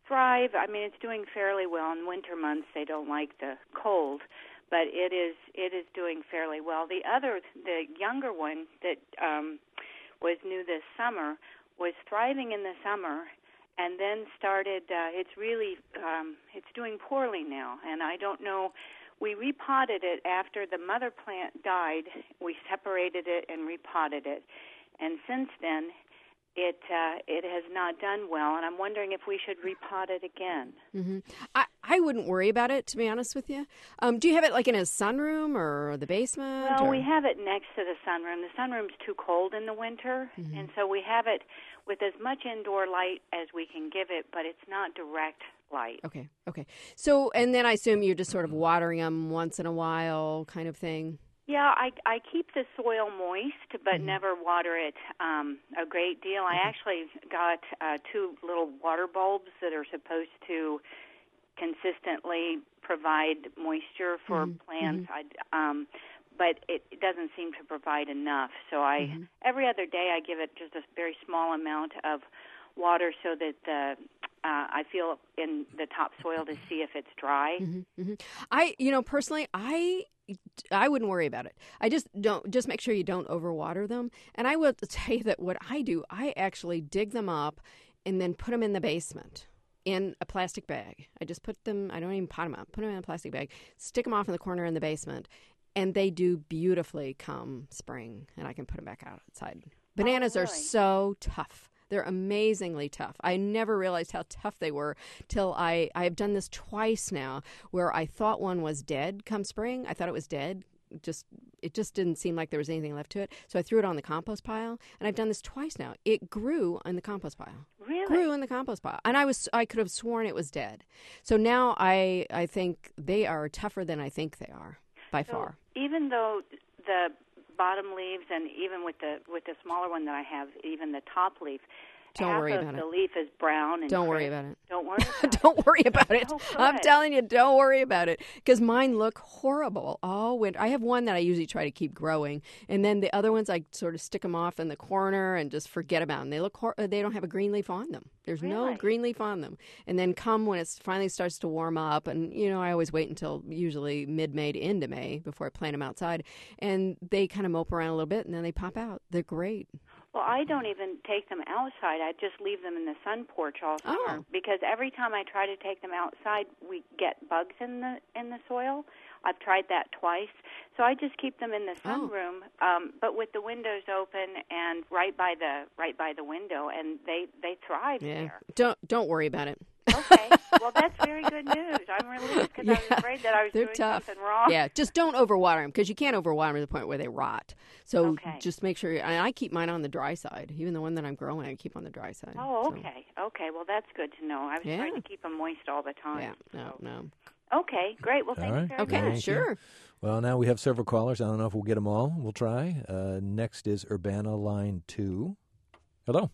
thrive. I mean, it's doing fairly well. In winter months, they don't like the cold, but it is it is doing fairly well. The other, the younger one that um, was new this summer, was thriving in the summer, and then started. Uh, it's really um, it's doing poorly now, and I don't know. We repotted it after the mother plant died. We separated it and repotted it, and since then, it uh, it has not done well. And I'm wondering if we should repot it again. Mm-hmm. I I wouldn't worry about it, to be honest with you. Um, do you have it like in a sunroom or the basement? Well, or? we have it next to the sunroom. The sunroom's too cold in the winter, mm-hmm. and so we have it with as much indoor light as we can give it, but it's not direct light. Okay, okay. So, and then I assume you're just sort of watering them once in a while kind of thing? Yeah, I, I keep the soil moist, but mm-hmm. never water it um, a great deal. I actually got uh, two little water bulbs that are supposed to consistently provide moisture for mm-hmm. plants. Mm-hmm. I, um, but it, it doesn't seem to provide enough. So I mm-hmm. every other day I give it just a very small amount of water so that the uh, I feel in the topsoil to see if it's dry. Mm-hmm, mm-hmm. I, you know, personally, I, I wouldn't worry about it. I just don't. Just make sure you don't overwater them. And I will tell you that what I do, I actually dig them up and then put them in the basement in a plastic bag. I just put them. I don't even pot them up. Put them in a plastic bag. Stick them off in the corner in the basement, and they do beautifully come spring. And I can put them back outside. Bananas oh, really? are so tough. They're amazingly tough. I never realized how tough they were till I, I've done this twice now where I thought one was dead come spring. I thought it was dead. Just It just didn't seem like there was anything left to it. So I threw it on the compost pile, and I've done this twice now. It grew in the compost pile. Really? Grew in the compost pile. And I was I could have sworn it was dead. So now I, I think they are tougher than I think they are, by so far. Even though the bottom leaves, and even with the with the smaller one that I have, even the top leaf, Don't half worry of about the it. leaf is brown. And don't crisp. worry about it. Don't worry about it. Don't worry about it. Oh, I'm good. telling you, don't worry about it. Because mine look horrible all winter. I have one that I usually try to keep growing, and then the other ones I sort of stick them off in the corner and just forget about them. They look hor- they don't have a green leaf on them. There's Really? no green leaf on them. And then come when it finally starts to warm up, and you know I always wait until usually mid-May to end of May before I plant them outside, and they kind of mope around a little bit, and then they pop out. They're great. Well, I don't even take them outside. I just leave them in the sun porch all summer Oh. because every time I try to take them outside, we get bugs in the in the soil. I've tried that twice, so I just keep them in the Oh. sunroom, um, but with the windows open and right by the right by the window, and they they thrive Yeah. there. Don't don't worry about it. Okay, well that's very good news. I'm relieved because I was Yeah, afraid that I was they're doing tough. something wrong. Yeah, just don't overwater them because you can't overwater them to the point where they rot. So Okay. just make sure. And I keep mine on the dry side. Even the one that I'm growing, I keep on the dry side. Oh, So, okay, okay. Well, that's good to know. I was Yeah. trying to keep them moist all the time. yeah, no, so. no. Okay, great. Well, All thank right. you very Okay, much. Thank sure. you. Well, now we have several callers. I don't know if we'll get them all. We'll try. Uh, next is Urbana Line two. Hello.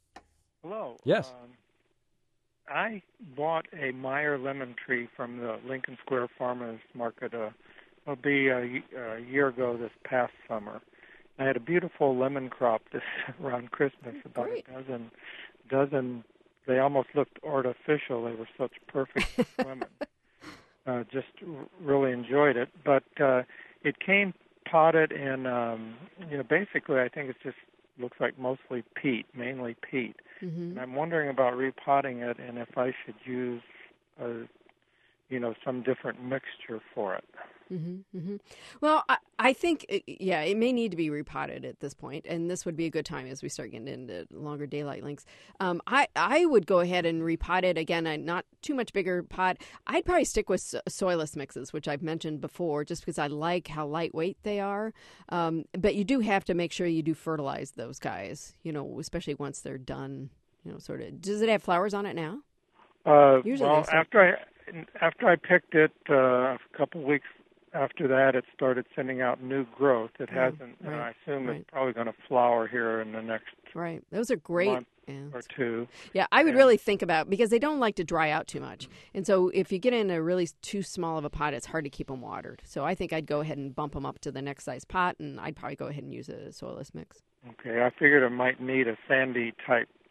Hello. Yes. Um, I bought a Meyer lemon tree from the Lincoln Square Farmers Market. Uh, it'll be a, a year ago this past summer. I had a beautiful lemon crop this around Christmas. About Great. a dozen, dozen. They almost looked artificial. They were such perfect lemons. Uh, just r- really enjoyed it. But uh, it came potted in. Um, you know, basically, I think it just looks like mostly peat, mainly peat. Mm-hmm. And I'm wondering about repotting it and if I should use, a, you know, some different mixture for it. Mm-hmm, mm-hmm. Well, I, I think, uh, yeah, it may need to be repotted at this point, and this would be a good time as we start getting into longer daylight lengths. Um, I, I would go ahead and repot it. Again, a not too much bigger pot. I'd probably stick with so- soilless mixes, which I've mentioned before, just because I like how lightweight they are. Um, but you do have to make sure you do fertilize those guys, you know, especially once they're done, you know, sort of. Does it have flowers on it now? Uh, Usually well, they start- after I after I picked it uh, a couple of weeks after that, it started sending out new growth. It Oh, hasn't, and right, I assume right. it's probably going to flower here in the next Right. Those are great. month Yeah. or two. Yeah, I would And- really think about, because they don't like to dry out too much. And so if you get in a really too small of a pot, it's hard to keep them watered. So I think I'd go ahead and bump them up to the next size pot, and I'd probably go ahead and use a soilless mix. Okay, I figured it might need a sandy type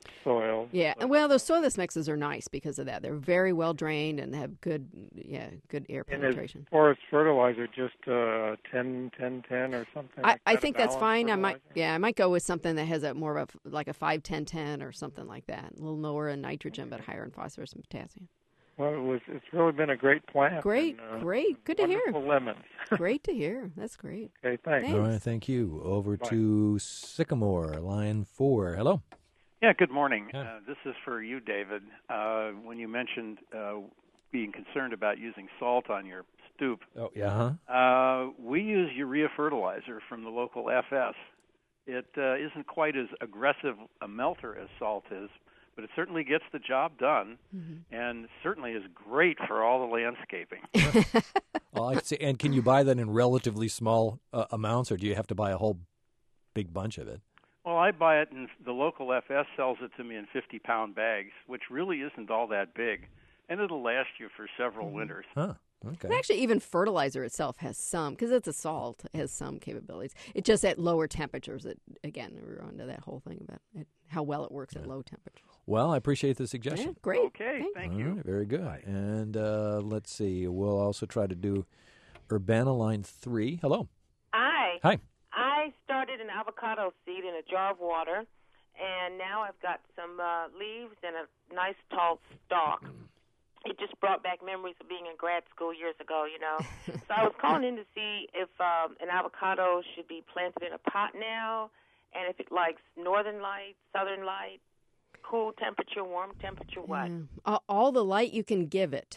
soil. Yeah, But, well, those soilless mixes are nice because of that. They're very well drained and have good, yeah, good air and penetration. is forest fertilizer just uh, ten, ten, ten or something? I, like I that, think a that's balanced fine. I might, fertilizer? yeah, I might go with something that has a more of a, like a five ten ten or something like that. A little lower in nitrogen, but higher in phosphorus and potassium. Well, it was. It's really been a great plant. Great, and, uh, great, good to hear. wonderful lemons. Great to hear. That's great. Okay, thanks. All right, thank you. Over Bye. to Sycamore, line four. Hello. Yeah, good morning. Hi. Uh, this is for you, David. Uh, when you mentioned uh, being concerned about using salt on your stoop, Oh, yeah, huh? uh, we use urea fertilizer from the local F S. It uh, isn't quite as aggressive a melter as salt is, but it certainly gets the job done, Mm-hmm. and certainly is great for all the landscaping. Well, I see. And can you buy that in relatively small uh, amounts, or do you have to buy a whole big bunch of it? Well, I buy it, and the local F S sells it to me in fifty-pound bags, which really isn't all that big, and it'll last you for several winters. Huh. Okay. And actually, even fertilizer itself has some, because it's a salt, it has some capabilities. It just at lower temperatures. It again, we're on to that whole thing about it, how well it works at low temperatures. Well, I appreciate the Yeah, suggestion. great. Okay, Thanks. thank All you. right, very good. Bye. And uh, let's see. We'll also try to do Urbana line three. Hello. Hi. Hi. I started an avocado seed in a jar of water, and now I've got some uh, leaves and a nice tall stalk. It just brought back memories of being in grad school years ago, you know. So I was calling in to see if um, an avocado should be planted in a pot now, and if it likes northern light, southern light, cool temperature, warm temperature, what? Yeah. All, all the light you can give it.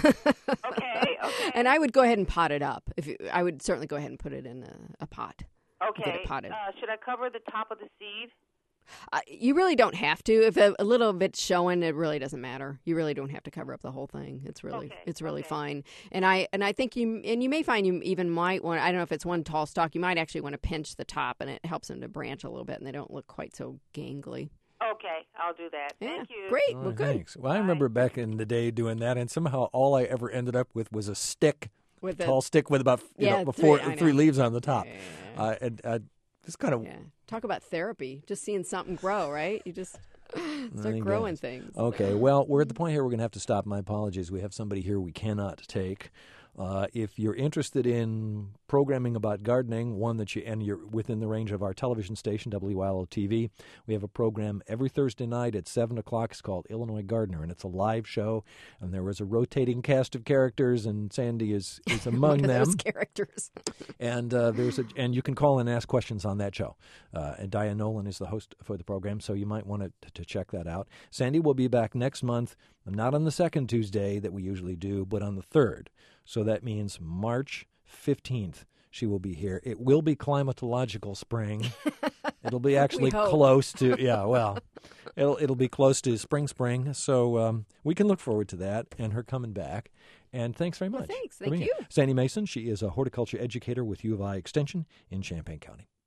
Okay, okay. And I would go ahead and pot it up. If you, I would certainly go ahead and put it in a, a pot. Okay. Get it potted. Uh, should I cover the top of the seed? Uh, you really don't have to. If a, a little bit's showing, it really doesn't matter. You really don't have to cover up the whole thing. It's really, Okay, it's really okay. fine. And I, and I think you, and you may find you even might want. I don't know if it's one tall stalk. You might actually want to pinch the top, and it helps them to branch a little bit, and they don't look quite so gangly. Okay, I'll do that. Yeah, Thank you. great. All Well, right, good. thanks. Well, I remember back in the day doing that, and somehow all I ever ended up with was a stick, With a the- tall stick with about you Yeah, know, three- four, I three know. leaves on the top. Yeah, yeah, yeah. Uh, and uh, it's kind of Yeah. Talk about therapy. Just seeing something grow, right? You just I start guess. growing things. Okay, well, we're at the point here we're going to have to stop. My apologies. We have somebody here we cannot take. Uh, if you're interested in programming about gardening, one that you and you're within the range of our television station, W I L O T V, we have a program every Thursday night at seven o'clock. It's called Illinois Gardener, and it's a live show. And there was a rotating cast of characters, and Sandy is, is among One of them. those characters. And uh, there's a, and you can call and ask questions on that show. Uh, and Diane Nolan is the host for the program, so you might want to, to check that out. Sandy will be back next month, not on the second Tuesday that we usually do, but on the third. So that means March fifteenth. She will be here. It will be climatological spring. It'll be actually hope. close to yeah. Well, it'll it'll be close to spring, spring. So um, we can look forward to that and her coming back. And thanks very much. Well, thanks. for Thank being you. here. Sandy Mason. She is a horticulture educator with U of I Extension in Champaign County.